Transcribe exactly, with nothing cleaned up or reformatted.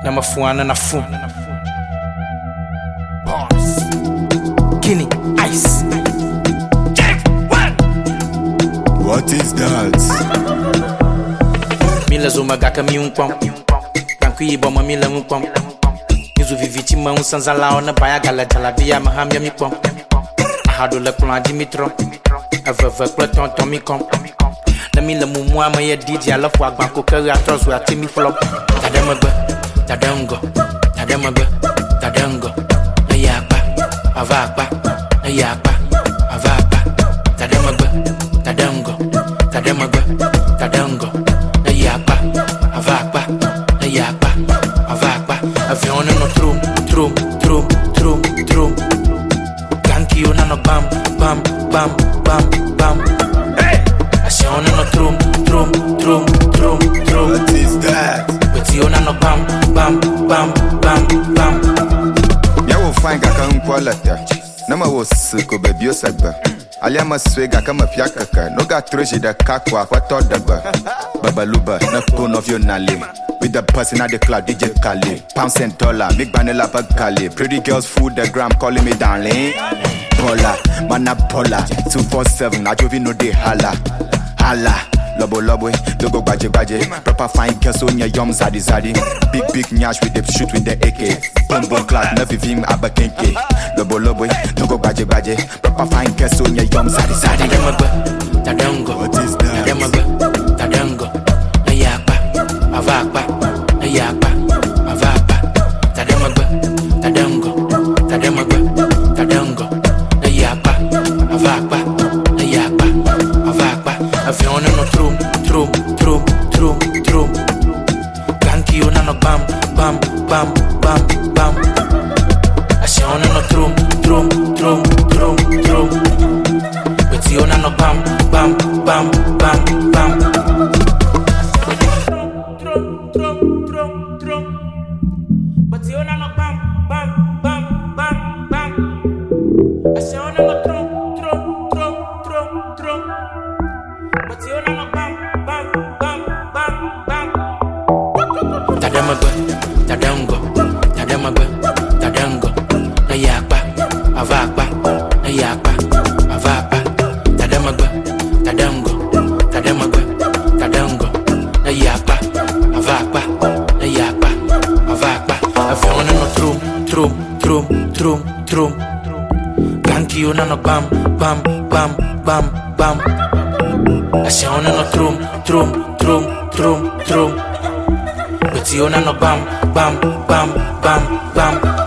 I'm a fool and a fool. Bars. Guinea, ice. What is that? Mila zoma gaka mi unkwam. Kankui boma mila unkwam. Izu viviti ma unsanzala ona baya gala jalabia mahamia mi kwam. Ahado le plan Dimitro. Aveve kple tonton mi kom. Na mila mumu ama ye didi ala fwa gbanko kere atros we atimi flop. Tademagbe, tadengo, tademagbe, tadengo. Na yakba, avakba, na yakba, avakba. Tademagbe, tadengo, tademagbe, tadengo. Na yakba, avakba, na yakba, avakba. Avion no trum, trum, trum, trum, trum. Ganki yo na no bam, bam, bam, bam, bam. Asion no trum, trum, trum, trum, trum. What is that? But you no bam, bam, bam, bam, bam. Ya wo fine kaka nkwalata. Na ma wo siko baby osagba. Aliama swega kama fiakaka. No ga troje da kakwa kwa todaba. Babaluba na phone of your nale. With the person at the club, D J Khaled. Pounds and dollar, make vanilla bag Khaled. Pretty girls food the gram, calling me darling. Pola, mana pola. two four seven, I drove no de hala. Hala, lobo lobo, dogo baje baje. Proper fine girls on your yum zadi zadi. Big big nyash with the shoot with the A K. Boom boom clap, never vim abakenke. Lobo lobo, dogo baje baje. Proper fine girls on your yum zadi zadi. Tademagbe, tadengo. What is that? Tademagbe, tadengo. Na yakba, avakba, na yakba, avakba. Tademagbe, tadengo, tademagbe, tadengo. Na yakba, avakba, na yakba, avakba. Avion no trum, trum, trum, trum, trum. Ganki yo na no bam, bam, bam, bam, bam. Asion no trum, trum, trum, trum, trum. But you na no bam, bam, bam, bam, bam. Trum, trum, trum, trum. But you na no bam, bam, bam, bam, bam. Asion no trum, trum, trum, trum, trum. But you na no bam, bam, bam, bam, bam. Tademagbe, tadengo, tademagbe, tadengo. Na yakba, avakba, na yakba, avakba. Tademagbe, tadengo, tademagbe, tadengo. Na yakba, avakba, na yakba, avakba. Avion no trum, trum, trum, trum, trum. Ganki yo na no bam, bam, bam, bam, bam. Asion no trum, trum, trum, trum, trum. But you no bam, bam, bam, bam, bam.